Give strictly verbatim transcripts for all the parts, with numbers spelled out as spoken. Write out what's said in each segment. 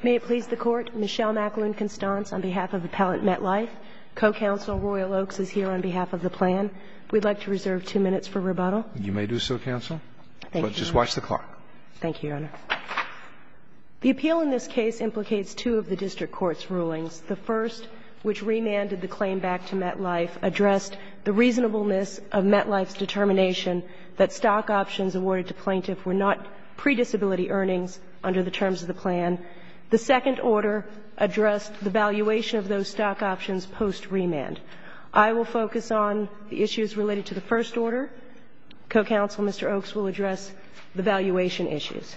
May it please the Court, Michelle McAloon-Constance on behalf of Appellant MetLife. Co-counsel Royal Oaks is here on behalf of the plan. We'd like to reserve two minutes for rebuttal. You may do so, counsel. Thank but you. Just watch the clock. Thank you, Your Honor. The appeal in this case implicates two of the district court's rulings. The first, which remanded the claim back to MetLife, addressed the reasonableness of MetLife's determination that stock options awarded to plaintiff were not pre-disability earnings under the terms of the plan. The second order addressed the valuation of those stock options post-remand. I will focus on the issues related to the first order. Co-counsel Mister Oaks will address the valuation issues.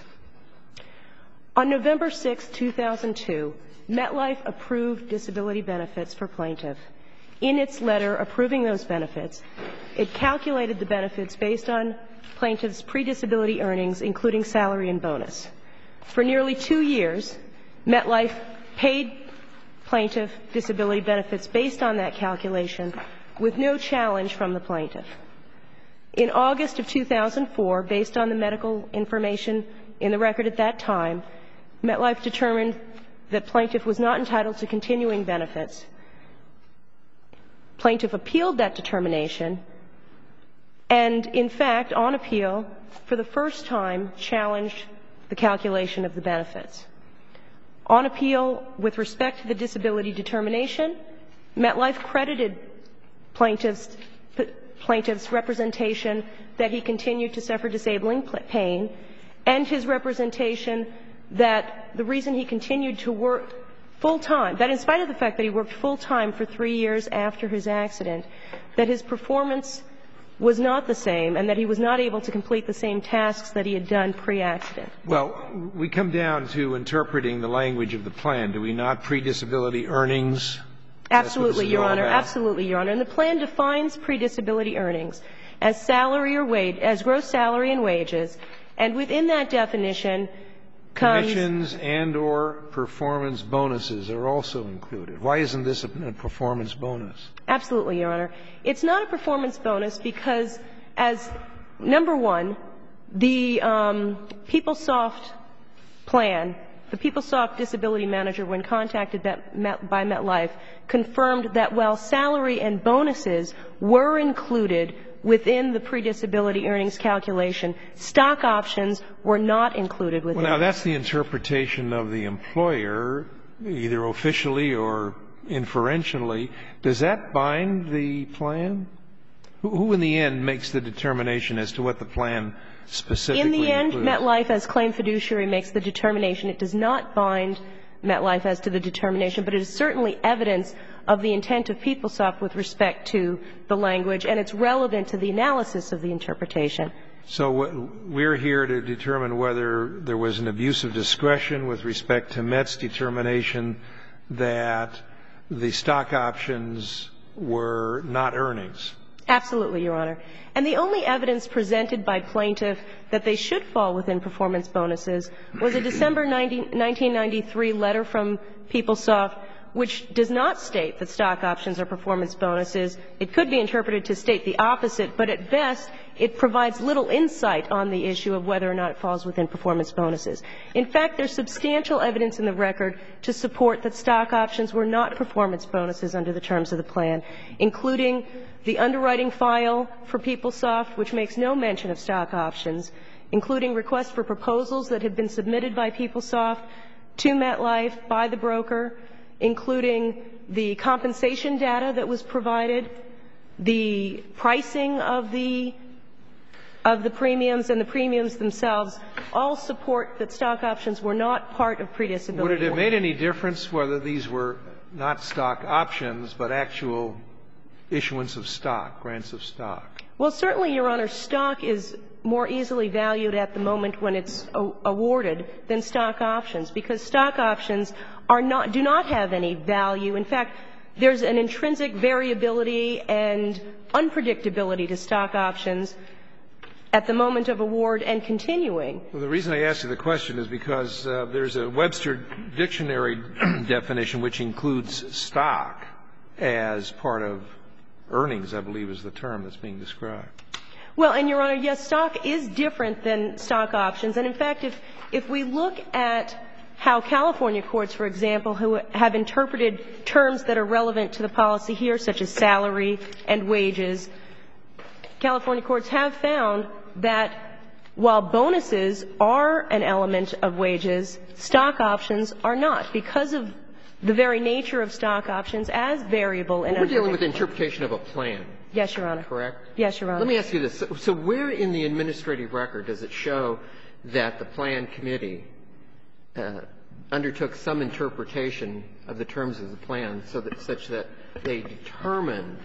On November sixth, two thousand two, MetLife approved disability benefits for plaintiff. In its letter approving those benefits, it calculated the benefits based on plaintiff's pre-disability earnings, including salary and bonus. For nearly two years, MetLife paid plaintiff disability benefits based on that calculation with no challenge from the plaintiff. In August of two thousand four, based on the medical information in the record at that time, MetLife determined that plaintiff was not entitled to continuing benefits. Plaintiff appealed that determination and, in fact, on appeal, for the first time, challenged the calculation of the benefits. On appeal, with respect to the disability determination, MetLife credited plaintiff's, plaintiff's representation that he continued to suffer disabling pain and his representation that the reason he continued to work full-time, that in spite of the fact that he worked full-time for three years after his accident, that his performance was not the same and that he was not able to complete the same tasks that he had done pre-accident. Well, we come down to interpreting the language of the plan. Do we not? Pre-disability earnings? Absolutely, Your Honor. Absolutely, Your Honor. And the plan defines pre-disability earnings as salary or wage, as gross salary and wages. And within that definition comes commissions and or performance bonuses are also included. Why isn't this a performance bonus? Absolutely, Your Honor. It's not a performance bonus because, as number one, the um, PeopleSoft plan, the PeopleSoft disability manager, when contacted that Met, by MetLife, confirmed that while salary and bonuses were included within the pre-disability earnings calculation, stock options were not included within. Well, now that's the interpretation of the employer, either officially or inferentially. Does that bind the plan? Who, who in the end makes the determination as to what the plan specifically In the end, includes? MetLife, as claim fiduciary, makes the determination. It does not bind MetLife as to the determination, but it is certainly evidence of the intent of PeopleSoft with respect to the language, and it's relevant to the analysis of the interpretation. So we're here to determine whether there was an abuse of discretion with respect to Met's determination that the stock options were not earnings. Absolutely, Your Honor. And the only evidence presented by plaintiff that they should fall within performance bonuses was a December nineteen ninety-three letter from PeopleSoft, which does not state that stock options are performance bonuses. It could be interpreted to state the opposite, but at best, it provides little insight on the issue of whether or not it falls within performance bonuses. In fact, there's substantial evidence in the record to support that stock options were not performance bonuses under the terms of the plan, including the underwriting file for PeopleSoft, which makes no mention of stock options, including requests for proposals that had been submitted by PeopleSoft to MetLife by the broker, including the compensation data that was provided, the pricing of the of the premiums and the premiums themselves, all support that stock options were not part of pre-disability. Would it have made any difference whether these were not stock options but actual issuance of stock, grants of stock? Well, certainly, Your Honor, stock is more easily valued at the moment when it's awarded than stock options, because stock options are not, do not have any value. In fact, there's an intrinsic variability and unpredictability to stock options at the moment of award and continuing. Well, the reason I asked you the question is because uh, there's a Webster dictionary definition which includes stock as part of earnings, I believe is the term that's being described. Well, and, Your Honor, yes, stock is different than stock options. And, in fact, if, if we look at how California courts, for example, who have interpreted terms that are relevant to the policy here, such as salary and wages, California courts have found that while bonuses are an element of wages, stock options are not, because of the very nature of stock options as variable and unpredictable. We're dealing with interpretation of a plan. Yes, Your Honor. Correct? Yes, Your Honor. Let me ask you this. So, so where in the administrative record does it show that the plan committee uh, undertook some interpretation of the terms of the plan so that, such that they determined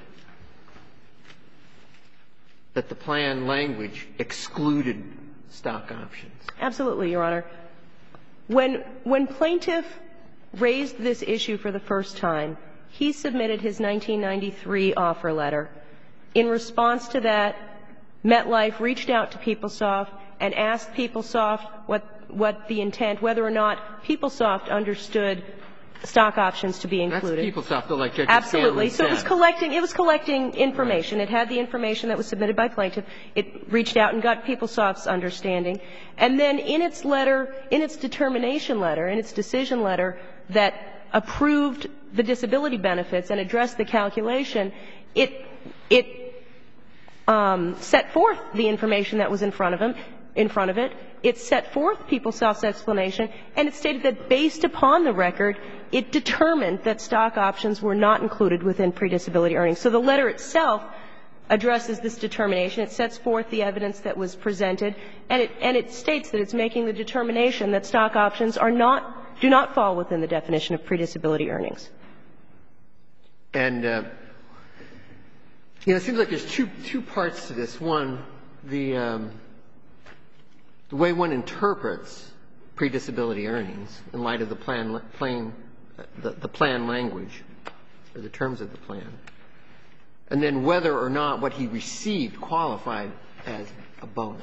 that the plan language excluded stock options? Absolutely, Your Honor. When, when plaintiff raised this issue for the first time, he submitted his nineteen ninety-three offer letter. In response to that, MetLife reached out to PeopleSoft and asked PeopleSoft what, what the intent, whether or not PeopleSoft understood stock options to be included. That's PeopleSoft, though, like Judge Absolutely. Scanlon So it was said. collecting, it was collecting information. Right. It had the information that was submitted by plaintiff. It reached out and got PeopleSoft's understanding. And then in its letter, in its determination letter, in its decision letter that approved the disability benefits and addressed the calculation, it, it um, set forth the information that was in front of him, in front of it. It set forth PeopleSoft's explanation, and it stated that based upon the record, it determined that stock options were not included within pre-disability earnings. So the letter itself addresses this determination. It sets forth the evidence that was presented, and it, and it states that it's making the determination that stock options are not, do not fall within the definition of pre-disability earnings. And, uh, you know, it seems like there's two, two parts to this. One, the, um, the way one interprets pre-disability earnings in light of the plan, plain, the, the plan language, or the terms of the plan, and then whether or not what he received qualified as a bonus.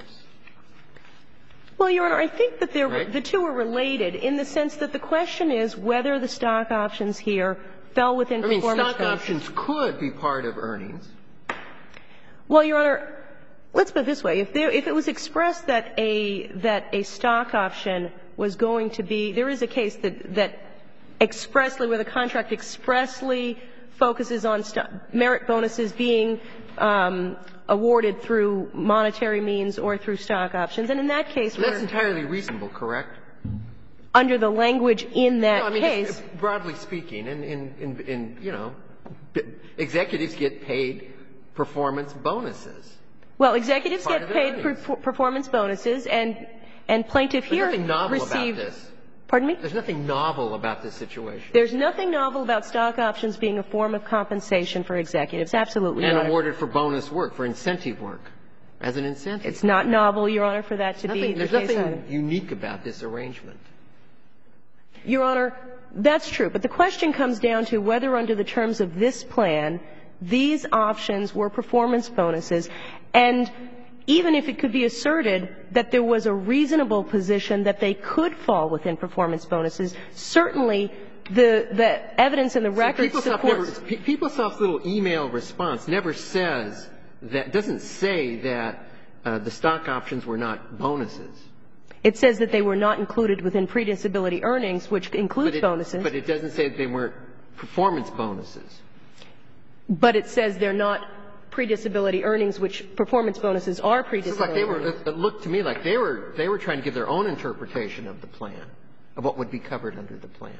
Well, Your Honor, I think that they're, right? the two are related in the sense that the question is whether the stock options here fell within I mean, performance stock bonuses. options could be part of earnings. Well, Your Honor, let's put it this way. If there, if it was expressed that a, that a stock option was going to be, there is a case that, that expressly, where the contract expressly focuses on st- merit bonuses being um, awarded through monetary means or through stock options. And in that case, That's entirely reasonable, correct? under the language in that no, I mean, case. just broadly speaking, in, in, in, in, you know, executives get paid performance bonuses. Well, executives Part get of their paid earnings. per- performance bonuses, and and plaintiff There's here nothing novel received. about this. Pardon me? There's nothing novel about this situation. There's nothing novel about stock options being a form of compensation for executives. Absolutely, and Your Honor. awarded for bonus work, for incentive work, as an incentive. It's not novel, Your Honor, for that to nothing, be the There's case nothing either. unique about this arrangement. Your Honor, that's true. But the question comes down to whether under the terms of this plan, these options were performance bonuses. And even if it could be asserted that there was a reasonable position that they could fall within performance bonuses, certainly the, the evidence in the record so supports. Never, PeopleSoft's little email response never says that, doesn't say that uh, the stock options were not bonuses. It says that they were not included within pre-disability earnings, which includes but it, bonuses. But it doesn't say that they weren't performance bonuses. But it says they're not pre-disability earnings, which performance bonuses are pre-disability Like they were, earnings. it looked to me like they were, they were trying to give their own interpretation of the plan, of what would be covered under the plan.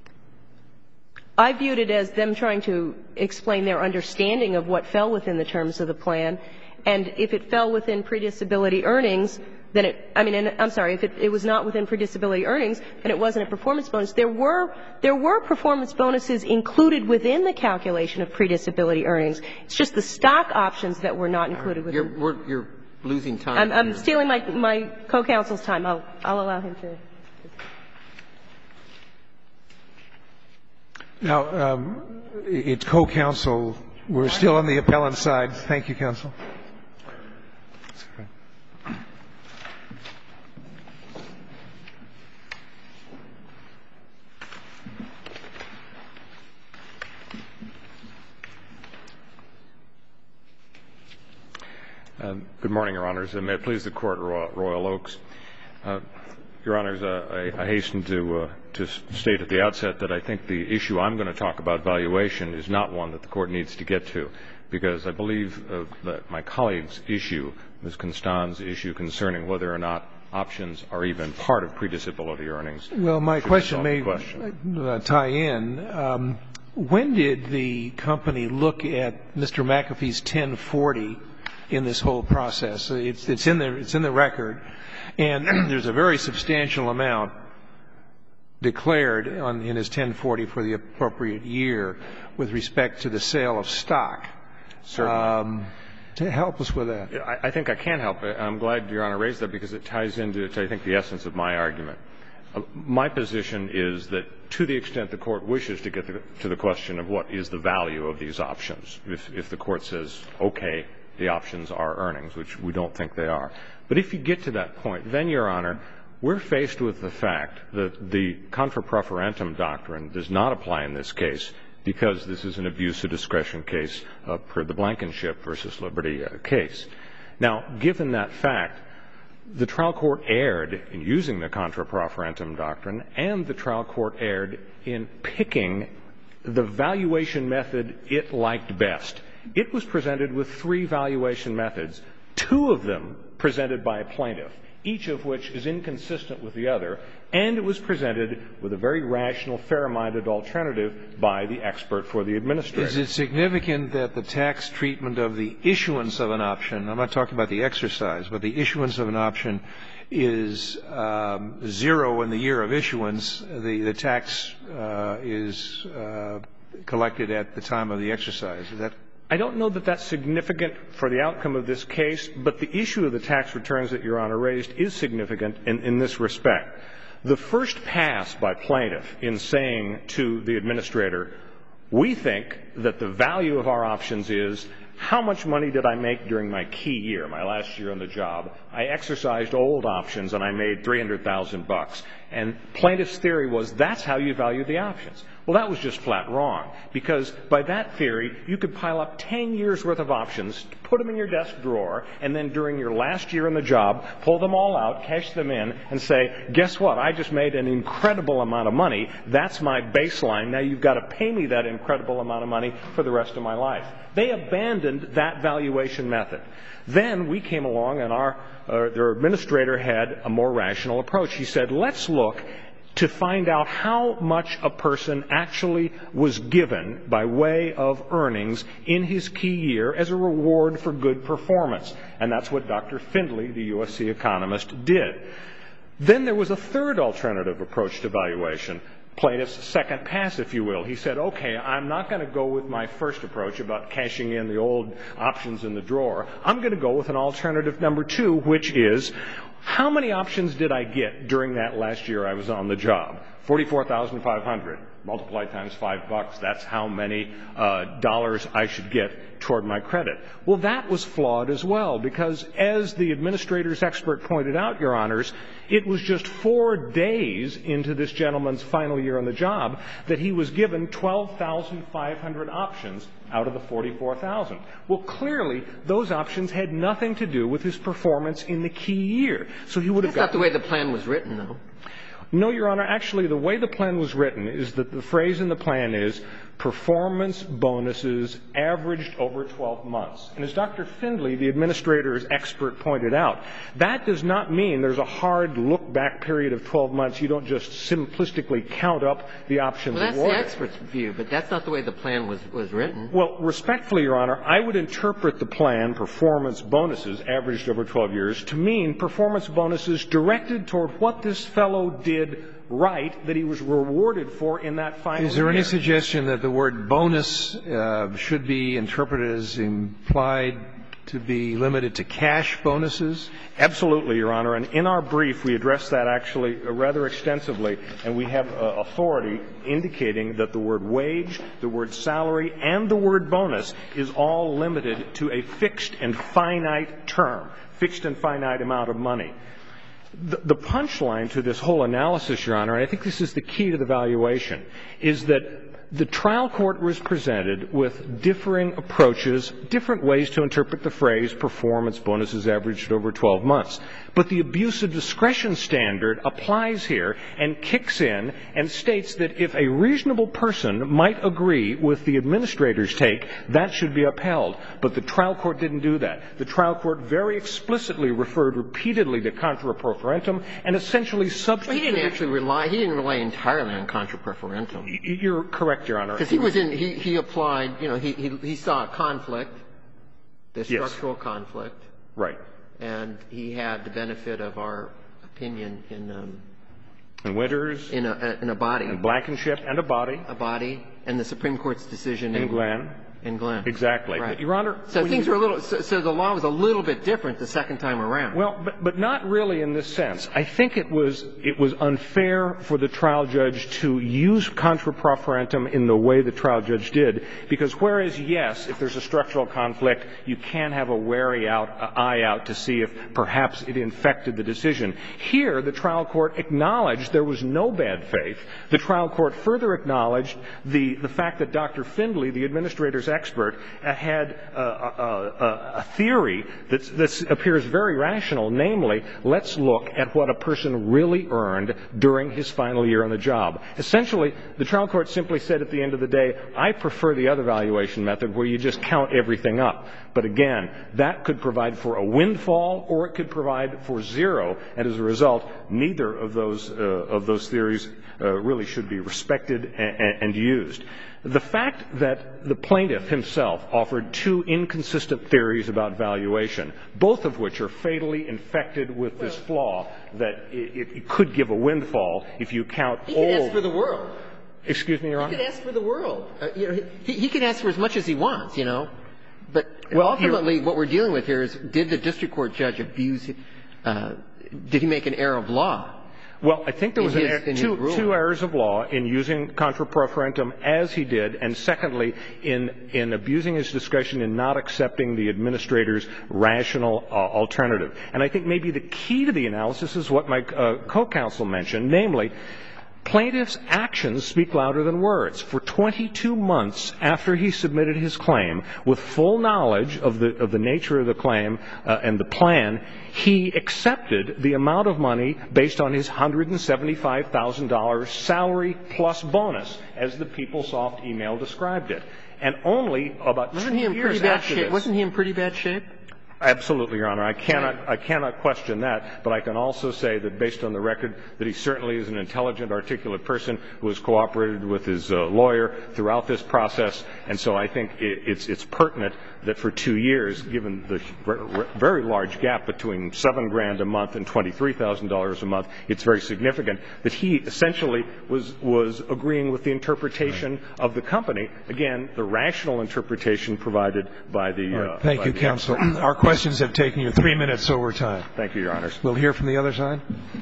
I viewed it as them trying to explain their understanding of what fell within the terms of the plan. And if it fell within pre-disability earnings, then it, I mean, and I'm sorry, if it, it was not within pre-disability earnings, then it wasn't a performance bonus. There were, there were performance bonuses included within the calculation of pre-disability earnings. It's just the stock options that were not included within. You're, we're, you're losing time. I'm, I'm stealing my, my co-counsel's time. I'll, I'll allow him to. Now, um, it's co-counsel. We're still on the appellant side. Thank you, counsel. Uh, good morning, Your Honors. And may it please the Court, Royal, Royal Oaks. Uh, Your Honors, uh, I, I hasten to, uh, to state at the outset that I think the issue I'm going to talk about, valuation, is not one that the Court needs to get to, because I believe uh, that my colleague's issue, Miz Constan's issue concerning whether or not options are even part of pre-disability earnings. Well, my question may question. Uh, tie in. Um, when did the company look at Mister McAfee's ten forty in this whole process? It's, it's, in, the, it's in the record, and there's a very substantial amount declared on, in his ten forty for the appropriate year with respect to the sale of stock. Certainly. Um, to help us with that. I, I think I can help it. I'm glad Your Honor raised that because it ties into, to, I think, the essence of my argument. Uh, my position is that to the extent the Court wishes to get the, to the question of what is the value of these options, if, if the Court says, okay, the options are earnings, which we don't think they are. But if you get to that point, then, Your Honor, we're faced with the fact that the contra preferentum doctrine does not apply in this case because this is an abuse of discretion case uh, per the Blankenship versus Liberty uh, case. Now, given that fact, the trial court erred in using the contra preferentum doctrine, and the trial court erred in picking the valuation method it liked best. It was presented with three valuation methods, two of them presented by a plaintiff, each of which is inconsistent with the other, and it was presented with a very rational, fair-minded alternative by the expert for the administrator. Is it significant that the tax treatment of the issuance of an option, I'm not talking about the exercise, but the issuance of an option is um, zero in the year of issuance, the, the tax uh, is uh, collected at the time of the exercise? Is that I don't know that that's significant for the outcome of this case, but the issue of the tax returns that Your Honor raised is significant in, in this respect. The first pass by plaintiff in saying to the administrator, we think that the value of our options is how much money did I make during my key year, my last year on the job? I exercised old options and I made three hundred thousand bucks. And plaintiff's theory was that's how you value the options. Well, that was just flat wrong, because by that theory, you could pile up ten years worth of options, put them in your desk drawer, and then during your last year on the job, pull them all out, cash them in, and say, guess what? I just made an incredible amount of money. That's my baseline. Now you've got to pay me that incredible amount of money for the rest of my life. They abandoned that valuation method. Then we came along, and our uh, their administrator had a more rational approach. He said, let's look to find out how much a person actually was given by way of earnings in his key year as a reward for good performance. And that's what Doctor Findley, the U S C economist, did. Then there was a third alternative approach to valuation, plaintiff's second pass, if you will. He said, okay, I'm not going to go with my first approach about cashing in the old options in the drawer. I'm going to go with an alternative number two, which is, how many options did I get during that last year I was on the job? forty-four thousand five hundred. Multiply times five bucks, that's how many uh, dollars I should get toward my credit. Well, that was flawed as well, because as the administrator's expert pointed out, Your Honors, it was just four days into this gentleman's final year on the job that he was given twelve thousand five hundred options out of the forty-four thousand. Well, clearly, those options had nothing to do with his performance in the key year. So he would have That's gotten... not the way the plan was written, though. No, Your Honor. Actually, the way the plan was written is that the phrase in the plan is performance bonuses averaged over twelve months. And as Doctor Findley, the administrator's expert, pointed out, that does not mean there's a hard look-back period of twelve months. You don't just simplistically count up the options Well, that's awarded. the expert's view, but that's not the way the plan was, was written. Well, respectfully, Your Honor, I would interpret the plan, performance bonuses averaged over twelve years, to mean performance bonuses directed toward what this fellow did right that he was rewarded for in that final year. Is there any suggestion that the word bonus uh, should be interpreted as implied to be limited to cash bonuses? Absolutely, Your Honor. And in our brief, we address that actually rather extensively, and we have uh, authority indicating that the word wage, the word salary, and the word bonus is all limited to a fixed and finite term, fixed and finite amount of money. The, the punchline to this whole analysis, Your Honor, and I think this is the key to the valuation, is that the trial court was presented with differing approaches, different ways to interpret the phrase performance bonuses averaged over twelve months. But the abuse of discretion standard applies here and kicks in and states that if a reasonable person might agree with the administrator's take, that should be upheld. But the trial court didn't do that. The trial court very explicitly referred repeatedly to contra pro referendum and essentially substituted. Well, he didn't actually rely, he didn't rely entirely on contra pro referendum. You're correct, Your Honor. Because he was in, he, he applied, you know, he, he, he saw a conflict, the structural yes. conflict. Right. And he had the benefit of our opinion in, um, in Winters. In a, in a body. In Blankenship and a body. A body. And the Supreme Court's decision in, in Glenn. In Glenn. Exactly. Right. But, Your Honor. So things were a little, so, so the law was a little bit different the second time around. Well, but, but not really in this sense. I think it was, it was unfair for the trial judge to use contra pro referendum in the way the trial judge did, because whereas, yes, if there's a structural conflict, you can have a wary out, uh, eye out to see if perhaps it infected the decision. Here, the trial court acknowledged there was no bad faith. The trial court further acknowledged the, the fact that Doctor Findley, the administrator's expert, uh, had uh, a, a, a theory that, that appears very rational, namely, let's look at what a person really earned during his final year on the job. Essentially, the trial court simply said at the end of the day, I prefer the other valuation method where you just count everything up. But again, that could provide for a windfall or it could provide for zero, and as a result, neither of those, uh, of those theories uh, really should be respected and, and used. The fact that the plaintiff himself offered two inconsistent theories about valuation, both of which are fatally infected with this flaw that it, it could give a windfall if you count all. He could ask for the world. Excuse me, Your Honor? He could ask for the world. Uh, you know, he, he can ask for as much as he wants, you know. But well, ultimately, what we're dealing with here is, did the district court judge abuse, uh, did he make an error of law? Well, I think there was his, an er- two, two errors of law in using contra pro referendum as he did, and secondly, in, in abusing his discretion in not accepting the administrator's rational uh, alternative. And I think maybe the key to the analysis is what my uh, co-counsel mentioned, namely, plaintiff's actions speak louder than words. For twenty-two months after he submitted his claim, with full knowledge of the of the nature of the claim uh, and the plan, he accepted the amount of money based on his one hundred seventy-five thousand dollars salary plus bonus, as the PeopleSoft email described it. And only about wasn't two he in years pretty bad after shape? this, Wasn't he in pretty bad shape? Absolutely, Your Honor. I cannot, I cannot question that, but I can also say that based on the record that he certainly is an intelligent, articulate person who has cooperated with his uh, lawyer throughout this process, and so I think it, it's, it's pertinent that for two years, given the very large gap between seven grand a month and twenty-three thousand dollars a month, it's very significant that he essentially was, was agreeing with the interpretation of the company. Again, the rational interpretation provided by the. Right. Uh, Thank by you, the counsel. Our questions have taken you three minutes over time. Thank you, Your Honors. We'll hear from the other side.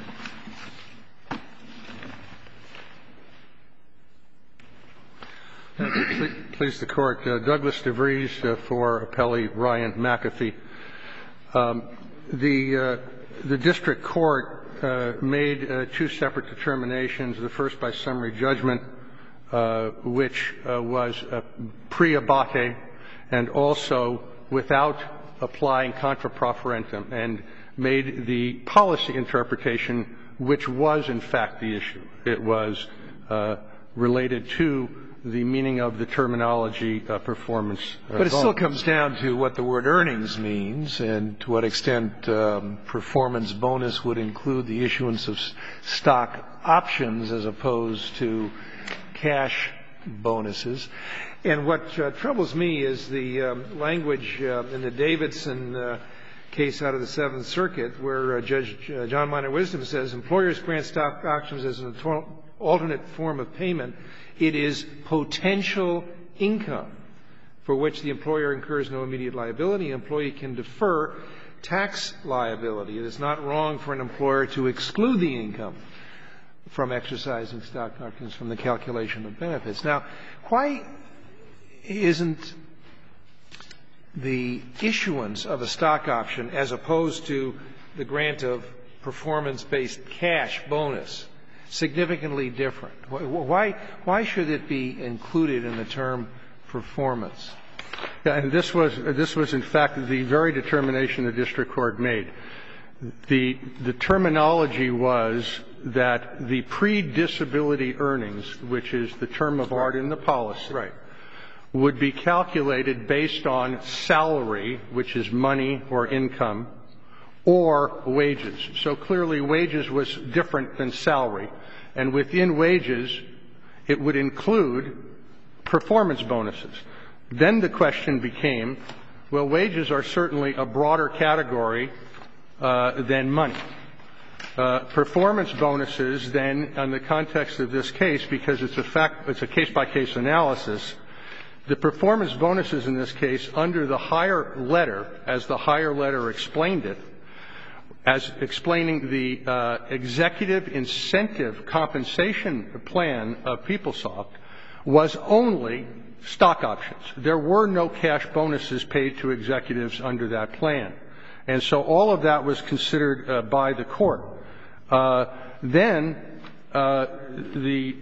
Please, the Court. Uh, Douglas DeVries uh, for appellee Ryan McAfee. Um, the, uh, the district court uh, made uh, two separate determinations, the first by summary judgment, uh, which uh, was uh, pre-abate and also without applying contra pro referendum, and made the policy interpretation, which was, in fact, the issue. It was uh, related to the meaning of the terminology uh, performance. Uh, but it still comes down to what the word earnings means and to what extent um, performance bonus would include the issuance of stock options as opposed to cash bonuses. And what uh, troubles me is the um, language uh, in the Davidson uh, case out of the Seventh Circuit, where uh, Judge uh, John Minor Wisdom says employers grant stock options as an alternate form of payment. It is potential income for which the employer incurs no immediate liability. An employee can defer tax liability. It is not wrong for an employer to exclude the income from exercising stock options from the calculation of benefits. Now, why isn't the issuance of a stock option as opposed to the grant of performance-based cash bonus significantly different? Why, why should it be included in the term performance? Yeah, and this was, this was in fact the very determination the district court made. The, the terminology was that the pre-disability earnings, which is the term of art in the policy, right, would be calculated based on salary, which is money or income, or wages. So clearly wages was different than salary. And within wages, it would include performance bonuses. Then the question became, well, wages are certainly a broader category uh, than money. Uh, performance bonuses, then, in the context of this case, because it's a fact, it's a case-by-case analysis, the performance bonuses in this case, under the higher letter, as the higher letter explained it, as explaining the uh, executive incentive compensation plan of PeopleSoft, was only stock options. There were no cash bonuses paid to executives under that plan. And so all of that was considered uh, by the court. Uh, then uh, the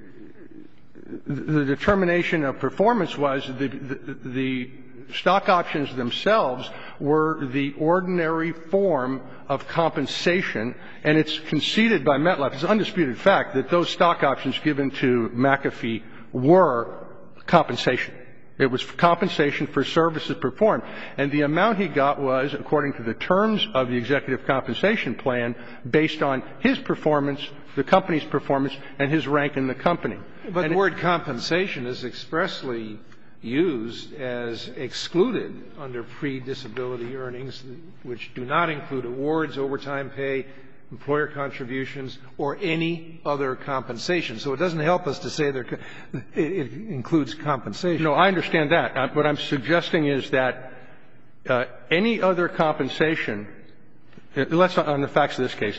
the determination of performance was the, the, the stock options themselves were the ordinary form of compensation, and it's conceded by MetLife, it's an undisputed fact, that those stock options given to McAfee were compensation. It was compensation for services performed. And the amount he got was, according to the terms of the executive compensation plan, based on his performance, the company's performance, and his rank in the company. But and the word compensation is expressly used as excluded under pre-disability earnings, which do not include awards, overtime pay, employer contributions, or any other compensation. So it doesn't help us to say that it includes compensation. No, I understand that. Uh, what I'm suggesting is that uh, any other compensation, uh, let's on the facts of this case,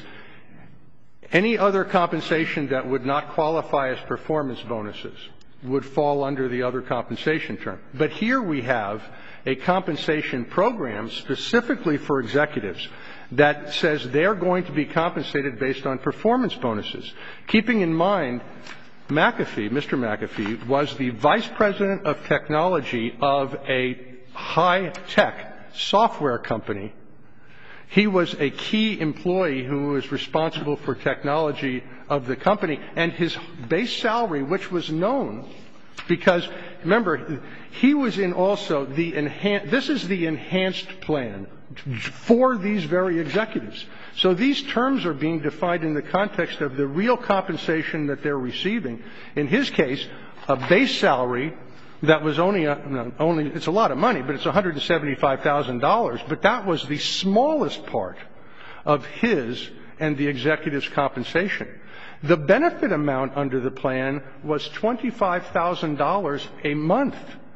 any other compensation that would not qualify as performance bonuses would fall under the other compensation term. But here we have a compensation program specifically for executives that says they're going to be compensated based on performance bonuses. Keeping in mind, McAfee, Mister McAfee, was the vice president of technology of a high-tech software company. He was a key employee who was responsible for technology of the company, and his base salary, which was known, because, remember, he was in also the enhanced, this is the enhanced plan for these very executives. So these terms are being defined in the context of the real compensation that they're receiving. In his case, a base salary that was only, a, no, only it's a lot of money, but it's one hundred seventy-five thousand dollars. But that was the smallest part of his and the executive's compensation. The benefit amount under the plan was twenty-five thousand dollars a month.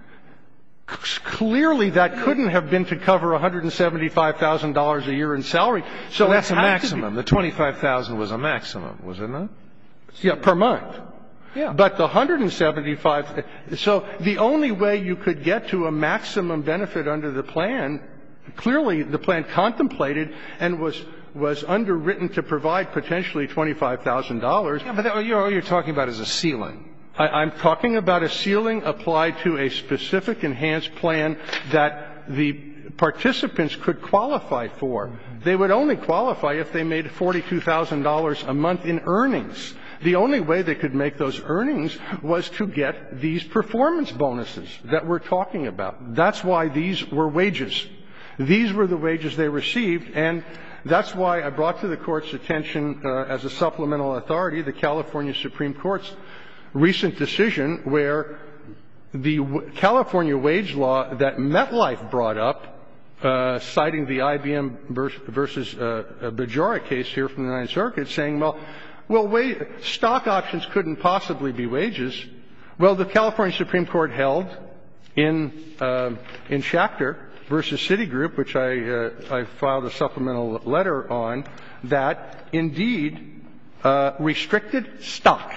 Clearly, that couldn't have been to cover one hundred seventy-five thousand dollars a year in salary. So, so that's a maximum. The twenty-five thousand dollars was a maximum, was it not? Yeah, per month. Yeah. But the one hundred seventy-five, so the only way you could get to a maximum benefit under the plan, clearly the plan contemplated and was was underwritten to provide potentially twenty-five thousand dollars. Yeah, but that, you're, all you're talking about is a ceiling. I, I'm talking about a ceiling applied to a specific enhanced plan that the participants could qualify for. Mm-hmm. They would only qualify if they made forty-two thousand dollars a month in earnings. The only way they could make those earnings was to get these performance bonuses that we're talking about. That's why these were wages. These were the wages they received, and that's why I brought to the Court's attention uh, as a supplemental authority the California Supreme Court's recent decision where the w- California wage law that MetLife brought up, uh, citing the I B M versus uh, Bajora case here from the Ninth Circuit, saying, well, well, wait, stock options couldn't possibly be wages. Well, the California Supreme Court held in uh, in Schachter versus Citigroup, which I uh, I filed a supplemental letter on, that indeed uh, restricted stock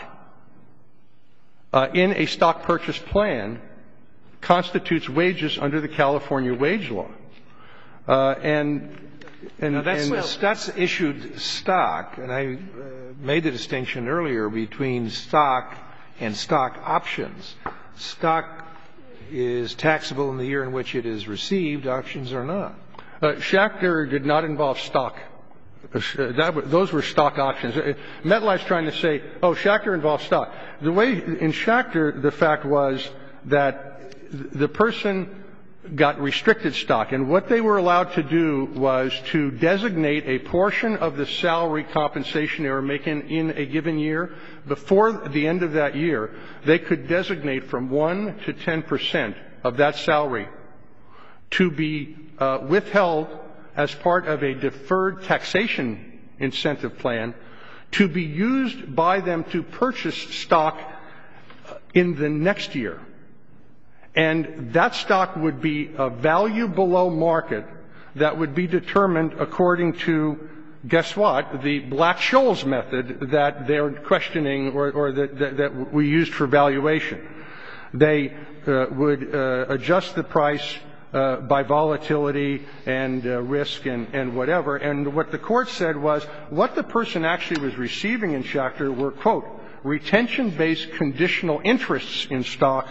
uh, in a stock purchase plan constitutes wages under the California wage law. Uh, and and, now that's, and that's issued stock, and I. Uh, made the distinction earlier between stock and stock options. Stock is taxable in the year in which it is received. Options are not. Uh, Schachter did not involve stock. Uh, that, those were stock options. Uh, MetLife's trying to say, oh, Schachter involved stock. The way in Schachter, the fact was that the person got restricted stock, and what they were allowed to do was to designate a portion of the salary compensation they were making in a given year. Before the end of that year, they could designate from one to ten percent of that salary to be uh, withheld as part of a deferred taxation incentive plan to be used by them to purchase stock in the next year. And that stock would be a value below market that would be determined according to, guess what, the Black-Scholes method that they're questioning or, or that, that, that we used for valuation. They uh, would uh, adjust the price uh, by volatility and uh, risk and, and whatever. And what the court said was what the person actually was receiving in Schachter were, quote, retention-based conditional interests in stock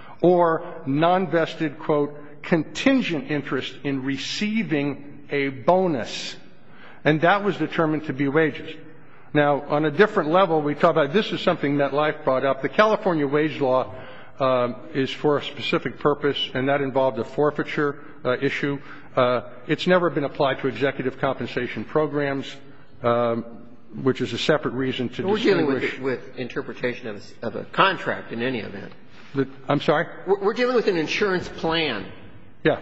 or non-vested, quote, contingent interest in receiving a bonus. And that was determined to be wages. Now, on a different level, we talk about, this is something MetLife brought up. The California wage law um, is for a specific purpose, and that involved a forfeiture uh, issue. Uh, it's never been applied to executive compensation programs, um, which is a separate reason to We're distinguish. dealing with, with interpretation of a, of a contract in any event. The, I'm sorry? We're, we're dealing with an insurance plan. Yeah.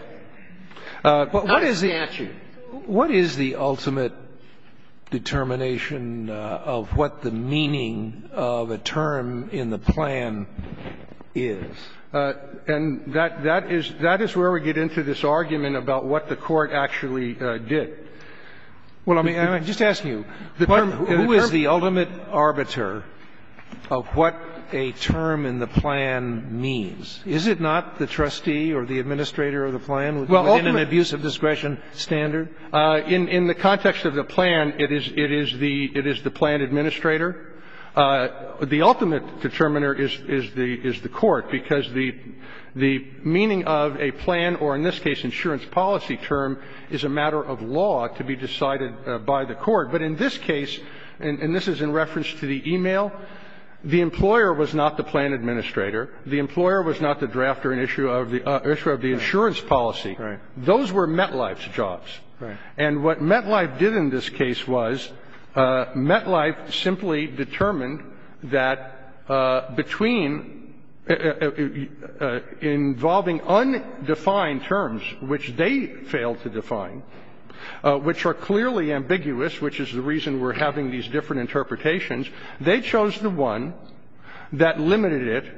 Uh, What, what is the statute. What is the ultimate determination uh, of what the meaning of a term in the plan is? Uh, and that, that is, that is where we get into this argument about what the court actually uh, did. Well, I mean, I'm just asking you, The what, term- who the is term- the ultimate arbiter of what a term in the plan means? Is it not the trustee or the administrator of the plan Well, within an ultimate- abuse of discretion standard? Uh, in, in the context of the plan, it is, it is the, it is the plan administrator. Uh, the ultimate determiner is, is the, is the court, because the, the meaning of a plan, or in this case, insurance policy term, is a matter of law to be decided uh, by the court. But in this case, and, and this is in reference to the email, the employer was not the plan administrator. The employer was not the drafter and issue of the, uh, issue of the insurance policy. Right. Those were MetLife's jobs. Right. And what MetLife did in this case was, uh, MetLife simply determined that uh, between uh, uh, uh, involving undefined terms, which they failed to define, uh, which are clearly ambiguous, which is the reason we're having these different interpretations, they chose the one that limited it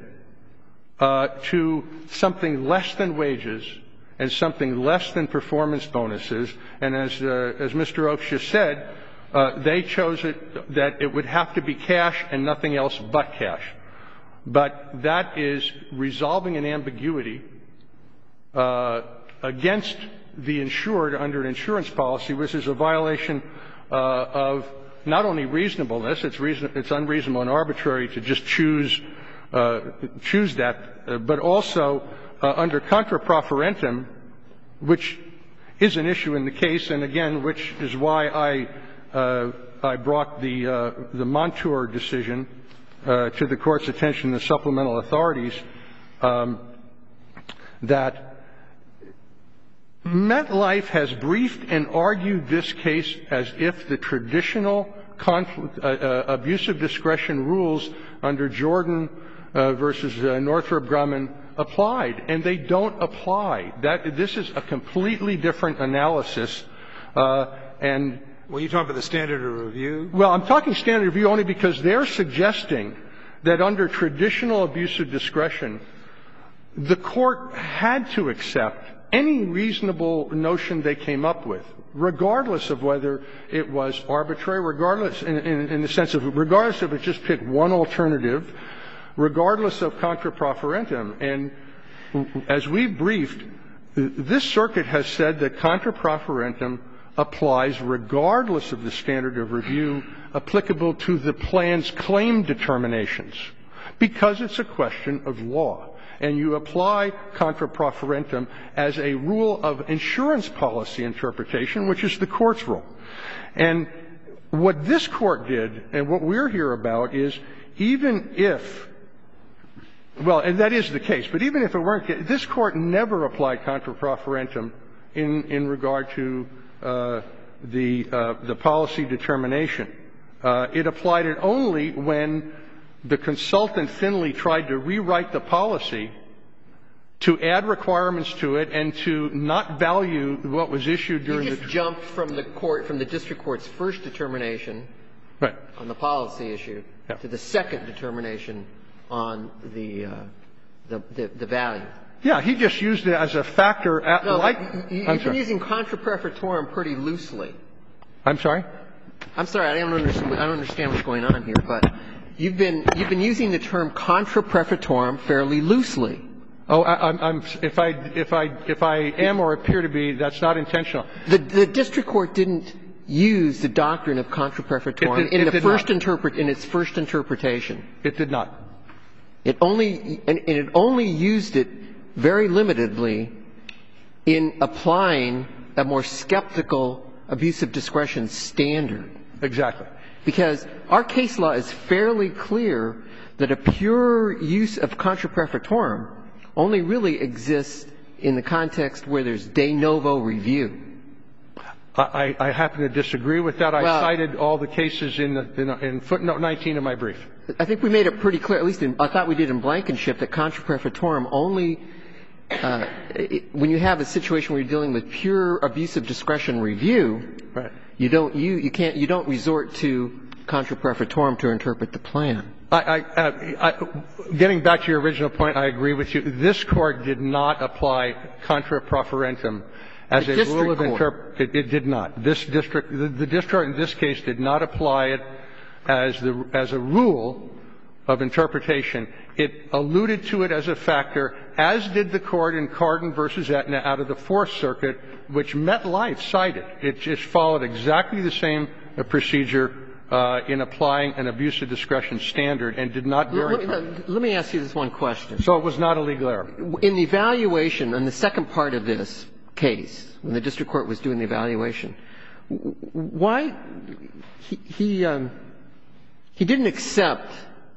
uh, to something less than wages and something less than performance bonuses. And as, uh, as Mister Oakes just said, uh, they chose it that it would have to be cash and nothing else but cash. But that is resolving an ambiguity uh, against the insured under an insurance policy, which is a violation uh, of not only reasonableness, it's, reason, it's unreasonable and arbitrary to just choose, uh, choose that, uh, but also uh, under contra proferentum, which is an issue in the case, and again, which is why I, uh, I brought the, uh, the Montour decision uh, to the Court's attention, the supplemental authorities, um, that MetLife has briefed and argued this case as if the traditional conflict, uh, uh, abusive discretion rules under Jordan uh, versus uh, Northrop Grumman applied, and they don't apply. That this is a completely different analysis, uh, and. Well, you talking about the standard of review? Well, I'm talking standard of review only because they're suggesting that under traditional abusive discretion, the Court had to accept any reasonable notion they came up with, regardless of whether it was arbitrary, regardless in, in, in the sense of regardless if it just picked one alternative, regardless of contra proferentum. And as we briefed, this circuit has said that contra proferentum applies regardless of the standard of review applicable to the plan's claim determinations, because it's a question of law. And you apply contra proferentum as a rule of insurance policy interpretation, which is the Court's rule. And what this Court did, and what we're here about, is even if – well, and that is the case, but even if it weren't – this Court never applied contra proferentum in, in regard to uh, the, uh, the policy determination. Uh, it applied it only when the consultant, Finley, tried to rewrite the policy to add requirements to it and to not value what was issued during the – You just jumped from the court, from the district court's first determination right. on the policy issue yeah. to the second determination on the, uh, the, the, the value. Yeah, he just used it as a factor at no, like – You've I'm been sorry. using contra preferentorum pretty loosely. I'm sorry? I'm sorry, I don't understand, I don't understand what's going on here, but you've been, you've been using the term contra preferentorum fairly loosely. Oh, I, I'm, I'm, if I, if I, if I am or appear to be, that's not intentional. The, the district court didn't use the doctrine of contra preferentorum in the first interpret, in its first interpretation. It did not. It only, and, and it only used it very limitedly in applying a more skeptical abuse of discretion standard. Exactly. Because our case law is fairly clear that a pure use of contra preferentorum only really exists in the context where there's de novo review. I, I happen to disagree with that. I well, cited all the cases in, the, in, in footnote nineteen of my brief. I think we made it pretty clear, at least in, I thought we did in Blankenship, that contra preferentorum only, uh, it, when you have a situation where you're dealing with pure abuse of discretion review, right. you don't, you, you can't, you don't resort to contra preferentorum to interpret the plan. I, I, I, I, getting back to your original point, I agree with you. This Court did not apply contra proferentum as the a rule of interpretation. It, it did not. This district, the, the district in this case did not apply it as the as a rule of interpretation. It alluded to it as a factor, as did the Court in Carden versus Aetna out of the Fourth Circuit, which MetLife cited. It just followed exactly the same procedure Uh, in applying an abuse of discretion standard and did not vary let, from let, let me ask you this one question. So it was not a legal error. In the evaluation, in the second part of this case, when the district court was doing the evaluation, why he he, um, he didn't accept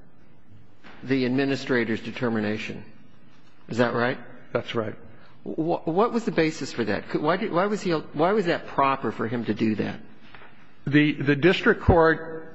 the administrator's determination. Is that right? That's right. What, what was the basis for that? Why, did, why was he? Why was that proper for him to do that? The, the district court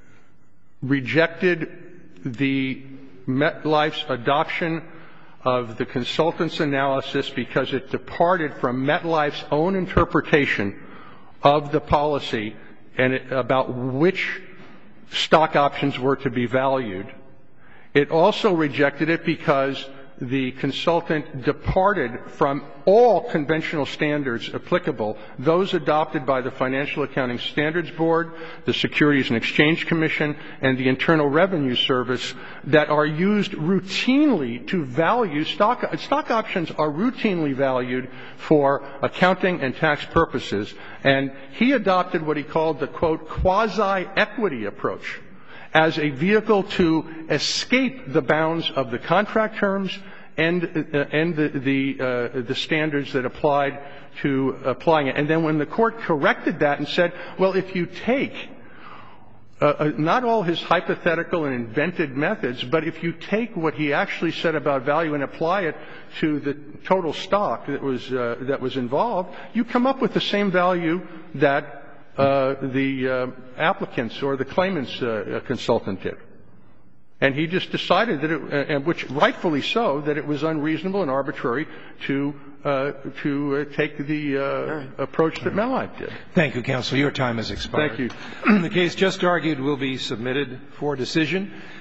rejected the MetLife's adoption of the consultant's analysis because it departed from MetLife's own interpretation of the policy and it, about which stock options were to be valued. It also rejected it because the consultant departed from all conventional standards applicable, those adopted by the Financial Accounting Standards Board, the Securities and Exchange Commission, and the Internal Revenue Service that are used routinely to value stock. Stock options are routinely valued for accounting and tax purposes. And he adopted what he called the, quote, quasi-equity approach as a vehicle to escape the bounds of the contract terms and uh, and the the, uh, the standards that applied to applying it. And then when the court corrected that and said, well, if you take uh, uh, not all his hypothetical and invented methods, but if you take what he actually said about value and apply it to the total stock that was uh, that was involved, you come up with the same value that Uh, the uh, applicants or the claimant's uh, consultant did. And he just decided that it, uh, and which rightfully so, that it was unreasonable and arbitrary to uh, to uh, take the uh, right. approach that MetLife did. Thank you, counsel. Your time has expired. Thank you. The case just argued will be submitted for decision.